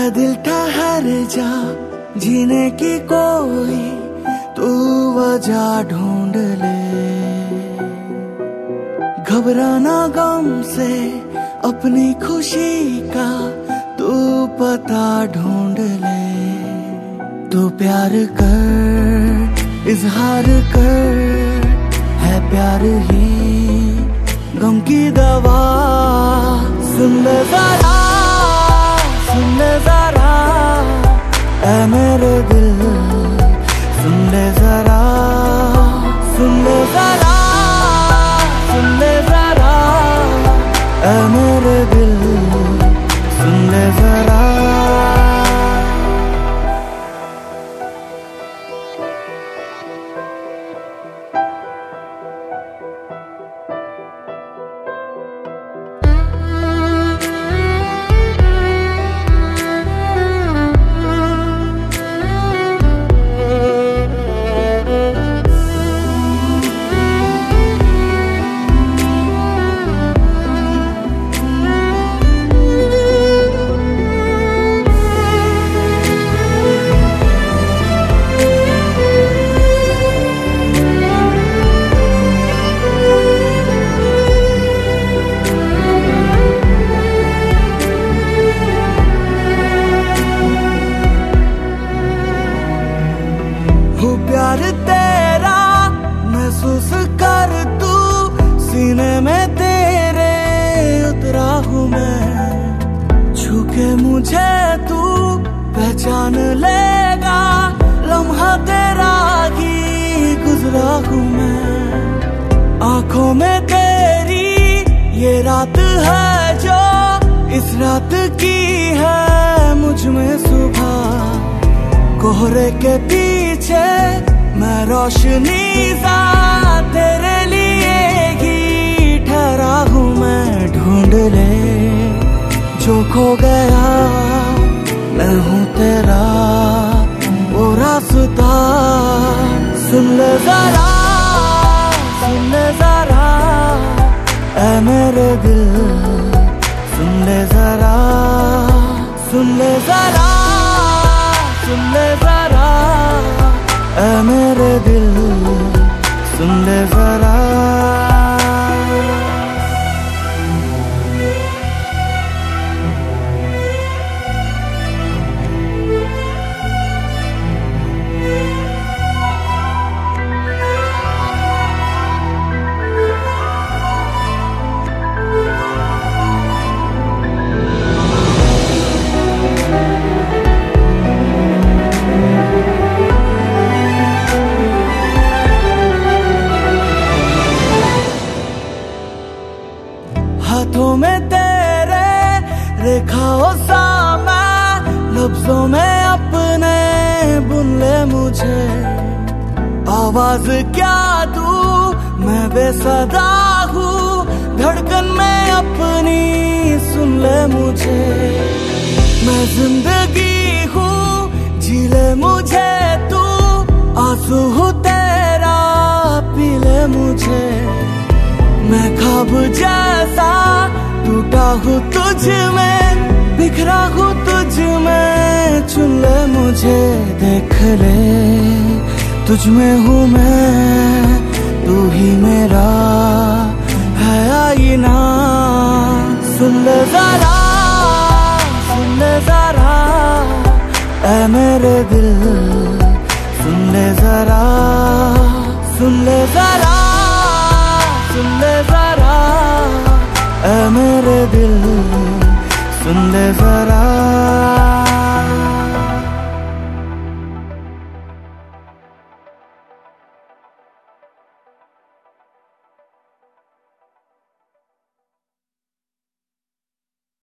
दिल ठहर जा, जीने की कोई तू वजह ढूंढ ले। घबराना गम से अपनी खुशी का तू पता ढूंढ ले। तू प्यार कर, इजहार कर, है प्यार ही गम की दवा। सुन ले जरा, सुन ले जरा, ऐ मेरे दिल, सुन ले जरा, सुन ले जरा, सुन ले जरा, ऐ मेरे दिल, सुन ले जरा। प्यार तेरा महसूस कर तू, सीने में तेरे उतरा हूँ मैं। छू के मुझे तू पहचान लेगा, लम्हा तेरा ही गुजरा हूँ मैं। आंखों में तेरी ये रात है जो इस रात की है मुझ में सुबह। कोहरे के पीछे मैं रोशनी सा तेरे लिए ही ठहरा हूँ मैं। ढूंढ ले जो खो गया, मैं हूँ तेरा वो रास्ता। सुन ले जरा, सुन ले जरा, ऐ मेरे दिल, सुन ले जरा, सुन ले जरा, सुन ले जरा, ऐ मेरे दिल, सुन ले जरा। हाथों में तेरे रेखाओं सा मैं, लफ्जों में अपने बुन ले मुझे। आवाज क्या दूं मैं बेसदा हूँ, धड़कन में अपनी सुन ले मुझे। मैं जिंदगी हूँ, जी ले मुझे तू, आंसू हूँ तेरा, पी ले मुझे। मैं ख्वाब जैसा टूटा हूँ तुझ में, बिखरा हूँ तुझ में, चुन ले मुझे। देख ले तुझ में हूँ मैं, तू ही मेरा है आईना। सुन ले जरा, सुन ले जरा, ऐ मेरे दिल, सुन ले जरा, सुन ले जरा, सुन ले जरा, ऐ मेरे दिल, सुन ले जरा।